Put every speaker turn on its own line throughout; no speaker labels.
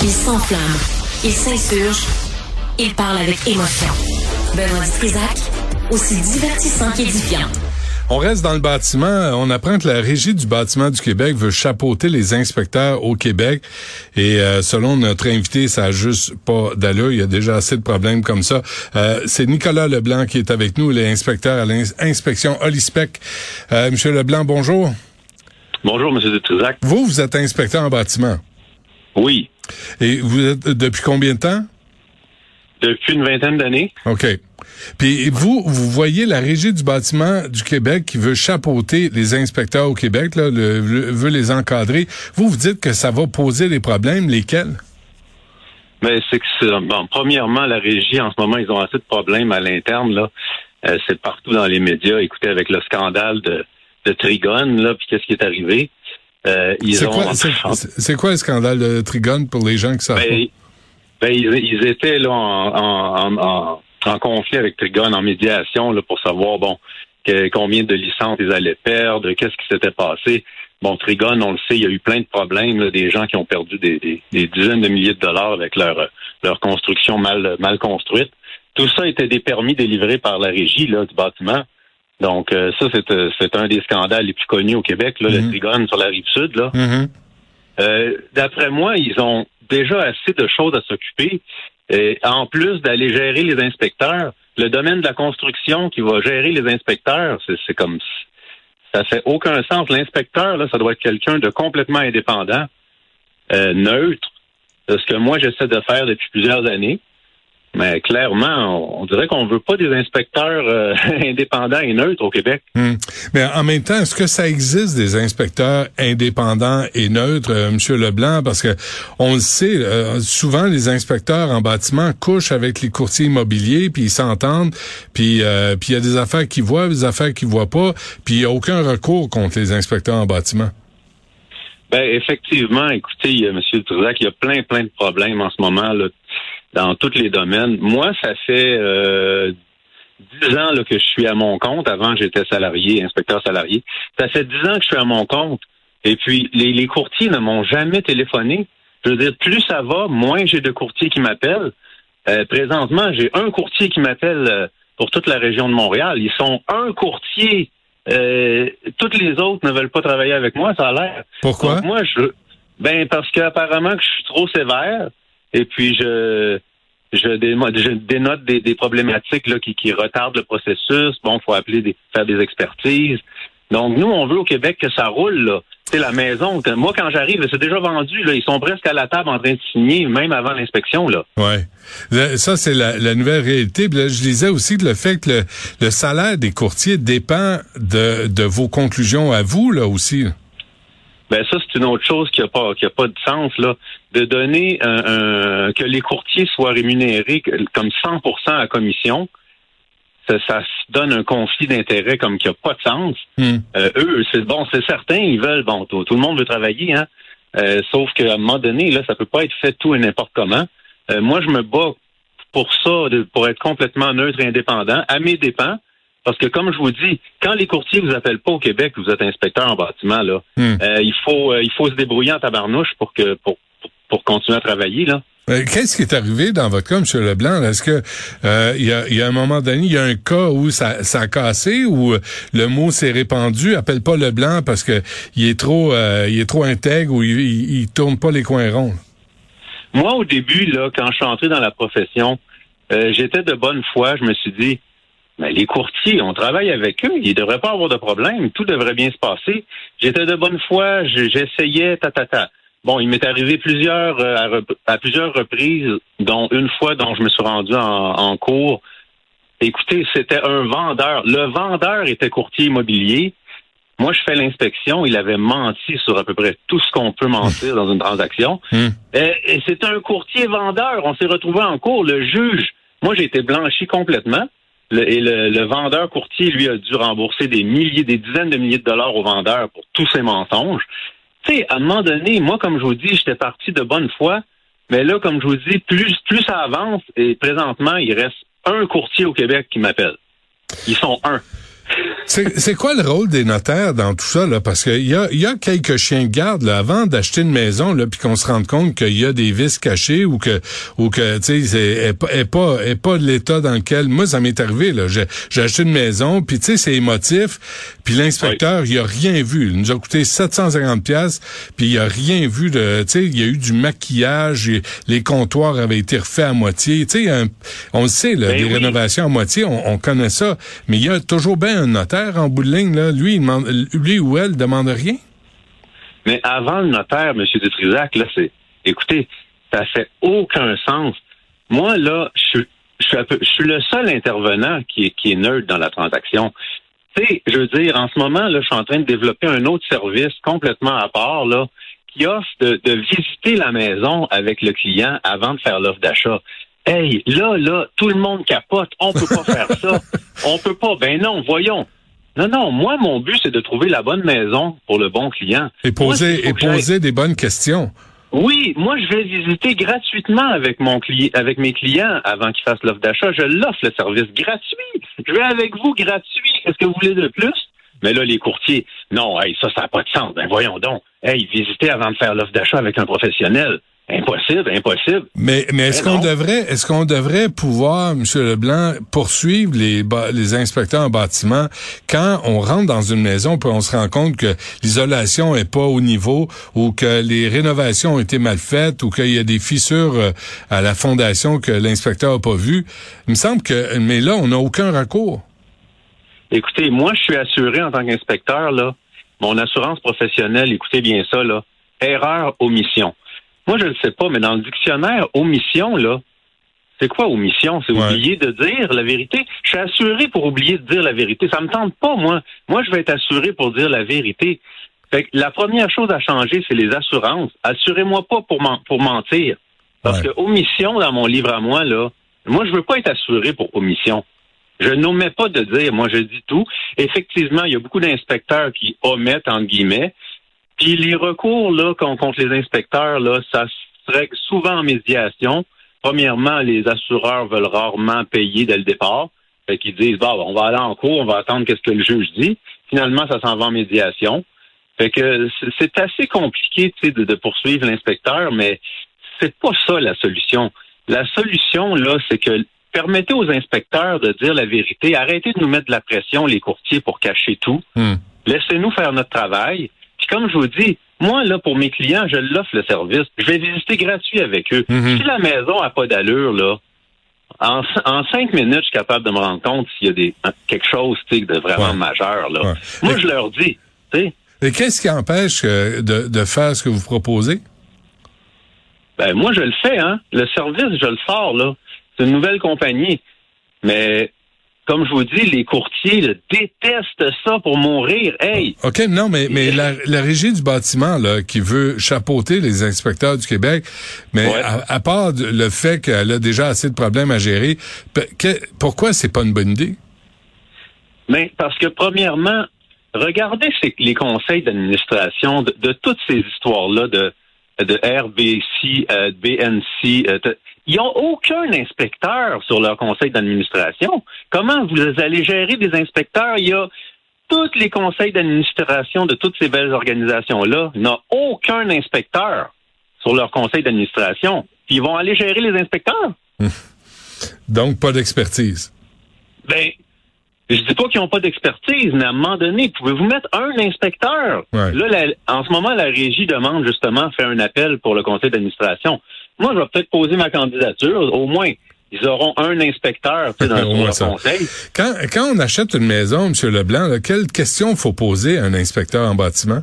Il s'enflamme, il s'insurge, il parle avec émotion. Benoît Dutrisac, aussi divertissant qu'édifiant.
On reste dans le bâtiment. On apprend que la Régie du bâtiment du Québec veut chapeauter les inspecteurs au Québec. Et selon notre invité, ça n'a juste pas d'allure. Il y a déjà assez de problèmes comme ça. C'est Nicolas Leblanc qui est avec nous, l'inspecteur à l'inspection Olispec. Monsieur Leblanc, bonjour.
Bonjour, Monsieur Dutrisac.
Vous êtes inspecteur en bâtiment?
Oui.
Et vous êtes depuis combien de temps?
Depuis une vingtaine d'années.
OK. Puis vous voyez la Régie du bâtiment du Québec qui veut chapeauter les inspecteurs au Québec, là, veut les encadrer. Vous dites que ça va poser des problèmes, lesquels?
Mais premièrement, la Régie, en ce moment, ils ont assez de problèmes à l'interne, là. C'est partout dans les médias. Écoutez, avec le scandale de Trigone, là, puis qu'est-ce qui est arrivé?
C'est quoi le scandale de Trigone pour les gens qui savent pas?
Ils étaient là en conflit avec Trigone, en médiation, là, pour savoir combien de licences ils allaient perdre, qu'est-ce qui s'était passé. Bon, Trigone, on le sait, il y a eu plein de problèmes, là, des gens qui ont perdu des dizaines de milliers de dollars avec leur construction mal construite. Tout ça était des permis délivrés par la Régie là, du bâtiment. Donc ça, c'est un des scandales les plus connus au Québec, là, le Trigone sur la Rive-Sud. Là. D'après moi, ils ont déjà assez de choses à s'occuper. Et en plus d'aller gérer les inspecteurs, le domaine de la construction qui va gérer les inspecteurs, c'est comme ça fait aucun sens. L'inspecteur, là, ça doit être quelqu'un de complètement indépendant, neutre. C'est ce que moi j'essaie de faire depuis plusieurs années. Mais clairement, on dirait qu'on veut pas des inspecteurs indépendants et neutres au Québec.
Mais en même temps, est-ce que ça existe des inspecteurs indépendants et neutres, Monsieur Leblanc? Parce que on le sait, souvent les inspecteurs en bâtiment couchent avec les courtiers immobiliers, puis ils s'entendent, puis il y a des affaires qu'ils voient, des affaires qu'ils voient pas, puis il y a aucun recours contre les inspecteurs en bâtiment.
Ben effectivement, écoutez, Monsieur Dutrisac, il y a plein de problèmes en ce moment là. Dans tous les domaines. Moi, ça fait 10 ans là, que je suis à mon compte. Avant, j'étais salarié, inspecteur salarié. Ça fait 10 ans que je suis à mon compte. Et puis, les courtiers ne m'ont jamais téléphoné. Je veux dire, plus ça va, moins j'ai de courtiers qui m'appellent. Présentement, j'ai un courtier qui m'appelle pour toute la région de Montréal. Ils sont un courtier. Toutes les autres ne veulent pas travailler avec moi, ça a l'air.
Pourquoi?
Donc, moi, parce qu'apparemment que je suis trop sévère. Et puis je dénote des problématiques là qui retardent le processus. Bon, faut faire des expertises. Donc nous, on veut au Québec que ça roule là. C'est la maison. Moi, quand j'arrive, c'est déjà vendu là. Ils sont presque à la table en train de signer, même avant l'inspection là.
Ouais. Ça c'est la nouvelle réalité. Puis là, je disais aussi que le fait que le salaire des courtiers dépend de vos conclusions à vous là aussi.
Ben ça, c'est une autre chose qui a pas de sens là, de donner que les courtiers soient rémunérés comme 100% à commission. Ça donne un conflit d'intérêts comme qui a pas de sens. Eux, c'est certain, ils veulent, tout le monde veut travailler, hein. Sauf qu'à un moment donné, là, ça peut pas être fait tout et n'importe comment. Moi, je me bats pour ça, pour être complètement neutre et indépendant, à mes dépens. Parce que, comme je vous dis, quand les courtiers vous appellent pas au Québec, vous êtes inspecteur en bâtiment, là, il faut se débrouiller en tabarnouche pour continuer à travailler, là.
Qu'est-ce qui est arrivé dans votre cas, M. Leblanc? Est-ce que il y a un moment donné, il y a un cas où ça a cassé, où le mot s'est répandu, appelle pas Leblanc parce que il est trop intègre ou il tourne pas les coins ronds?
Moi, au début, là, quand je suis entré dans la profession, j'étais de bonne foi. Je me suis dit, mais les courtiers, on travaille avec eux, ils ne devraient pas avoir de problème, tout devrait bien se passer. J'étais de bonne foi, j'essayais, Bon, il m'est arrivé à plusieurs reprises, dont une fois dont je me suis rendu en cours. Écoutez, c'était un vendeur. Le vendeur était courtier immobilier. Moi, je fais l'inspection. Il avait menti sur à peu près tout ce qu'on peut mentir dans une transaction. Et c'était un courtier vendeur. On s'est retrouvé en cours. Le juge, moi, j'ai été blanchi complètement. Le vendeur courtier, lui, a dû rembourser des dizaines de milliers de dollars au vendeur pour tous ses mensonges. Tu sais, à un moment donné, moi, comme je vous dis, j'étais parti de bonne foi, mais là, comme je vous dis, plus ça avance, et présentement, il reste un courtier au Québec qui m'appelle. Ils sont un.
C'est quoi le rôle des notaires dans tout ça, là? Parce qu'il y a quelques chiens de garde, là, avant d'acheter une maison, là, puis qu'on se rende compte qu'il y a des vices cachés ou que, tu sais, est pas de l'état dans lequel, moi, ça m'est arrivé, là. J'ai acheté une maison, puis tu sais, c'est émotif, puis l'inspecteur, il a rien vu. Il nous a coûté 750 pièces, puis il a rien vu de, tu sais, il y a eu du maquillage, les comptoirs avaient été refaits à moitié, tu sais, on le sait, là, des rénovations à moitié, on connaît ça, mais il y a toujours bien un notaire en bout de ligne, là, lui ou elle demande rien.
Mais avant le notaire, M. Dutrisac, là, écoutez, ça fait aucun sens. Moi, là, je suis le seul intervenant qui est neutre dans la transaction. Tu sais, je veux dire, en ce moment, là, je suis en train de développer un autre service complètement à part, là, qui offre de visiter la maison avec le client avant de faire l'offre d'achat. Hey, là, tout le monde capote. On peut pas faire ça. On peut pas. Ben non, voyons. Non, moi, mon but, c'est de trouver la bonne maison pour le bon client.
Et poser des bonnes questions.
Oui, moi, je vais visiter gratuitement avec mes clients avant qu'ils fassent l'offre d'achat. Je l'offre, le service gratuit. Je vais avec vous gratuit. Qu'est-ce que vous voulez de plus? Mais là, les courtiers, non, hey, ça n'a pas de sens. Ben voyons donc. Hey, visiter avant de faire l'offre d'achat avec un professionnel. Impossible.
Mais est-ce qu'on devrait pouvoir, M. Leblanc, poursuivre les inspecteurs en bâtiment quand on rentre dans une maison puis on se rend compte que l'isolation est pas au niveau ou que les rénovations ont été mal faites ou qu'il y a des fissures à la fondation que l'inspecteur a pas vues? Il me semble mais là, on n'a aucun recours.
Écoutez, moi, je suis assuré en tant qu'inspecteur, là, mon assurance professionnelle, écoutez bien ça, là, erreur, omission. Moi, je ne sais pas, mais dans le dictionnaire, omission, là, c'est quoi omission? C'est oublier de dire la vérité. Je suis assuré pour oublier de dire la vérité. Ça me tente pas, moi. Moi, je vais être assuré pour dire la vérité. Fait que la première chose à changer, c'est les assurances. Assurez-moi pas pour mentir. Parce que omission, dans mon livre à moi, là, moi, je veux pas être assuré pour omission. Je n'omets pas de dire, moi, je dis tout. Effectivement, il y a beaucoup d'inspecteurs qui omettent, entre guillemets. Puis les recours là contre les inspecteurs, là, ça serait souvent en médiation. Premièrement, les assureurs veulent rarement payer dès le départ. Fait qu'ils disent on va aller en cours, on va attendre qu'est-ce que le juge dit. Finalement, ça s'en va en médiation. Fait que c'est assez compliqué, tu sais, de poursuivre l'inspecteur, mais c'est pas ça la solution. La solution, là, c'est que permettez aux inspecteurs de dire la vérité. Arrêtez de nous mettre de la pression, les courtiers, pour cacher tout. Laissez-nous faire notre travail. Puis comme je vous dis, moi, là, pour mes clients, je l'offre le service. Je vais visiter gratuit avec eux. Si la maison n'a pas d'allure, là, en 5 minutes, je suis capable de me rendre compte s'il y a quelque chose de vraiment majeur. Là. Moi, je leur dis. T'sais.
Et qu'est-ce qui empêche de faire ce que vous proposez?
Ben moi, je le fais, hein. Le service, je le sors, là. C'est une nouvelle compagnie. Mais comme je vous dis, les courtiers détestent ça pour mourir. Hey!
OK, non, mais la Régie du bâtiment, là, qui veut chapeauter les inspecteurs du Québec, mais à part le fait qu'elle a déjà assez de problèmes à gérer, pourquoi c'est pas une bonne idée?
Mais parce que, premièrement, regardez les conseils d'administration de toutes ces histoires-là de RBC, BNC, ils n'ont aucun inspecteur sur leur conseil d'administration. Comment vous allez gérer des inspecteurs? Il y a tous les conseils d'administration de toutes ces belles organisations-là n'ont aucun inspecteur sur leur conseil d'administration. Puis ils vont aller gérer les inspecteurs.
Donc, pas d'expertise.
Ben, je dis pas qu'ils n'ont pas d'expertise, mais à un moment donné, pouvez-vous mettre un inspecteur? Là, en ce moment, la régie demande justement faire un appel pour le conseil d'administration. Moi, je vais peut-être poser ma candidature. Au moins, ils auront un inspecteur dans leur conseil.
Quand on achète une maison, M. Leblanc, là, quelles questions faut poser à un inspecteur en bâtiment?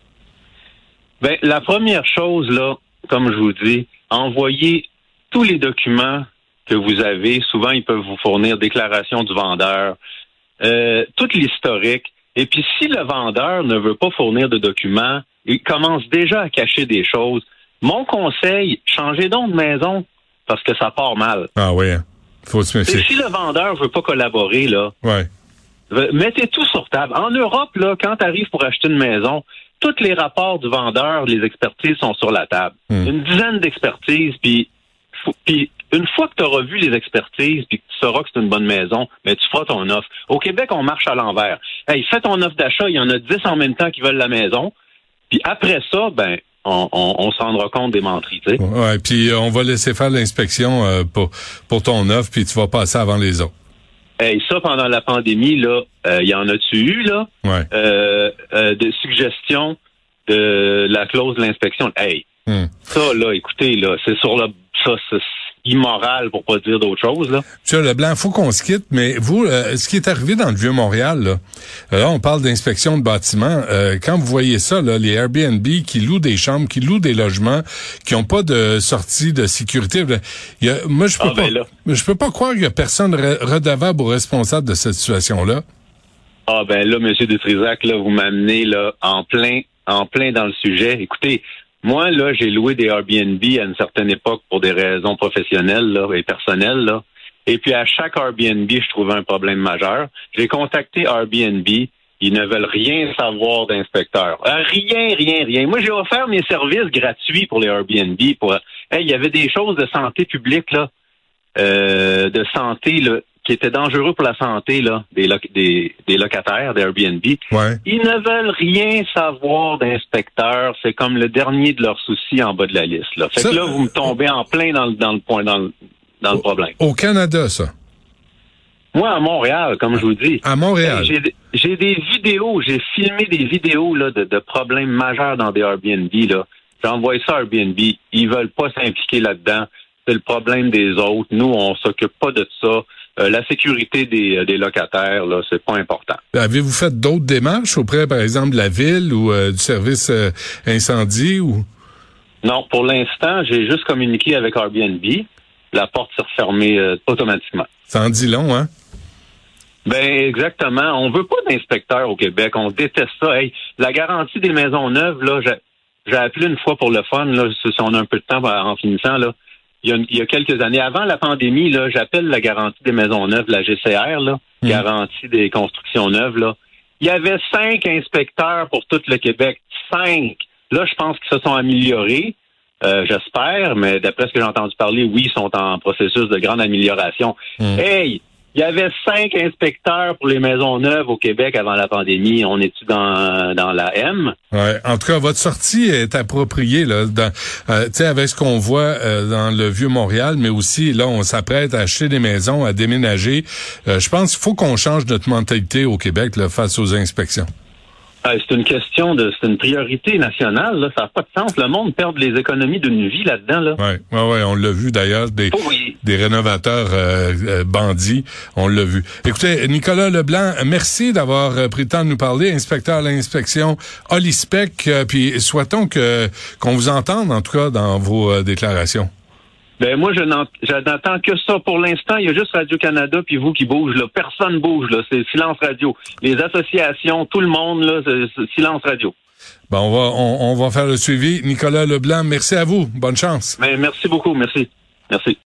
Ben, la première chose, là, comme je vous dis, envoyez tous les documents que vous avez. Souvent, ils peuvent vous fournir déclaration du vendeur, tout l'historique. Et puis, si le vendeur ne veut pas fournir de documents, il commence déjà à cacher des choses. Mon conseil, changez donc de maison parce que ça part mal.
Ah oui, faut se méfier.
Et si le vendeur veut pas collaborer, là, mettez tout sur table. En Europe, là, quand tu arrives pour acheter une maison, tous les rapports du vendeur, les expertises sont sur la table. Une dizaine d'expertises, puis une fois que tu auras vu les expertises, puis que tu sauras que c'est une bonne maison, mais tu feras ton offre. Au Québec, on marche à l'envers. Hey, fais ton offre d'achat, il y en a 10 en même temps qui veulent la maison. Puis après ça, on se rendra compte des menteries, tu sais.
Ouais, puis on va laisser faire l'inspection pour ton offre, puis tu vas passer avant les autres.
Hey, ça, pendant la pandémie, là, y en a-tu eu, là?
Ouais.
De suggestions de la clause de l'inspection. Hey, ça, là, écoutez, là, c'est immoral, pour pas dire d'autre chose, là.
Monsieur Leblanc, faut qu'on se quitte, mais vous, ce qui est arrivé dans le Vieux-Montréal, là, on parle d'inspection de bâtiments. Quand vous voyez ça, là, les Airbnb qui louent des chambres, qui louent des logements, qui ont pas de sortie de sécurité, moi, je peux pas croire qu'il y a personne redevable ou responsable de cette situation-là.
Ah, ben là, M. Dutrisac, là, vous m'amenez, là, en plein dans le sujet. Écoutez, moi, là, j'ai loué des Airbnb à une certaine époque pour des raisons professionnelles là, et personnelles. Là. Et puis, à chaque Airbnb, je trouvais un problème majeur. J'ai contacté Airbnb. Ils ne veulent rien savoir d'inspecteurs. Rien. Moi, j'ai offert mes services gratuits pour les Airbnb. Il y avait des choses de santé publique, là, de santé, là, qui étaient dangereux pour la santé là des locataires d'Airbnb.
Ouais.
Ils ne veulent rien savoir d'inspecteurs. C'est comme le dernier de leurs soucis en bas de la liste. Là. Fait que là, vous me tombez en plein dans le problème.
Au Canada, ça?
Moi, à Montréal, comme je vous dis.
À Montréal?
J'ai des vidéos, j'ai filmé des vidéos là de problèmes majeurs dans des Airbnb. Là. J'ai envoyé ça à Airbnb. Ils veulent pas s'impliquer là-dedans. C'est le problème des autres. Nous, on s'occupe pas de ça. La sécurité des locataires, là, c'est pas important.
Avez-vous fait d'autres démarches auprès, par exemple, de la ville ou du service incendie ou?
Non, pour l'instant, j'ai juste communiqué avec Airbnb. La porte s'est refermée automatiquement.
Ça en dit long, hein?
Ben exactement. On veut pas d'inspecteurs au Québec. On déteste ça. Hey, la garantie des maisons neuves, là, j'ai appelé une fois pour le fun, là, si on a un peu de temps en finissant, là. Il y a quelques années, avant la pandémie, là, j'appelle la garantie des maisons neuves, la GCR, là, garantie des constructions neuves, là. Il y avait 5 inspecteurs pour tout le Québec. 5. Là, je pense qu'ils se sont améliorés. J'espère, mais d'après ce que j'ai entendu parler, oui, ils sont en processus de grande amélioration. Hey! Il y avait 5 inspecteurs pour les maisons neuves au Québec avant la pandémie. On est-tu dans la M?
Ouais. En tout cas, votre sortie est appropriée là, avec ce qu'on voit dans le Vieux-Montréal, mais aussi là, on s'apprête à acheter des maisons, à déménager. Je pense qu'il faut qu'on change notre mentalité au Québec là, face aux inspections.
C'est une priorité nationale, là. Ça n'a pas de sens. Le monde perd les économies d'une vie là-dedans, là.
Ouais, on l'a vu d'ailleurs, des rénovateurs bandits, on l'a vu. Écoutez, Nicolas Leblanc, merci d'avoir pris le temps de nous parler, inspecteur à l'inspection Olispec, puis souhaitons qu'on vous entende, en tout cas, dans vos déclarations.
Ben moi, je n'entends que ça pour l'instant. Il y a juste Radio-Canada puis vous qui bouge là. Personne bouge là. C'est silence radio. Les associations, tout le monde là, c'est silence radio.
Bon, on va faire le suivi. Nicolas Leblanc, merci à vous. Bonne chance.
Ben, merci beaucoup. Merci.